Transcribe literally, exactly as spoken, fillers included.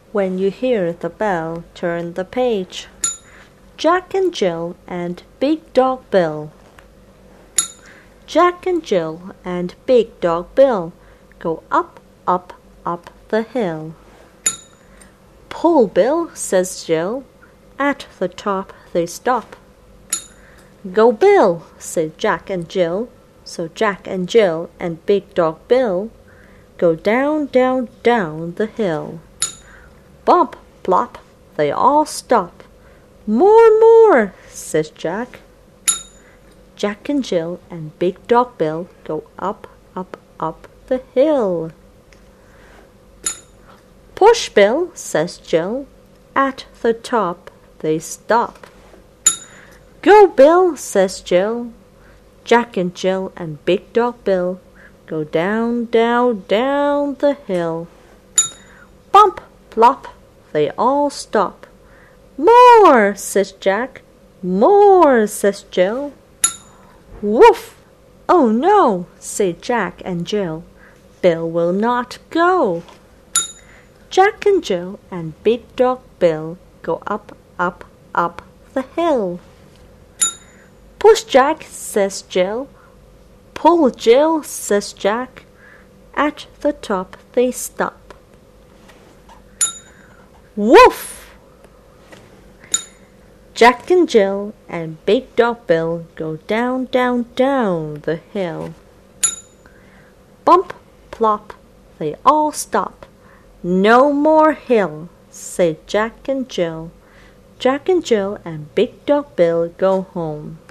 When you hear the bell, turn the page. Jack and Jill and Big Dog Bill. Jack and Jill and Big Dog Bill go up, up, up the hill. Pull, Bill, says Jill. At the top they stop. Go, Bill, say Jack and Jill. So Jack and Jill and Big Dog Bill go down, down, down the hill. Bump, plop, they all stop. More, more, says Jack. Jack and Jill and Big Dog Bill go up, up, up the hill. Push, Bill, says Jill. At the top they stop. Go, Bill, says Jill. Jack and Jill and Big Dog Bill go down, down, down the hill. Bump, plop, they all stop. More, says Jack. More, says Jill. Woof! Oh no, say Jack and Jill. Bill will not go. Jack and Jill and Big Dog Bill go up, up, up the hill. Push, Jack, says Jill. Pull, Jill, says Jack. At the top they stop. Woof! Jack and Jill and Big Dog Bill go down, down, down the hill. Bump, plop, they all stop. No more hill, say Jack and Jill. Jack and Jill and Big Dog Bill go home.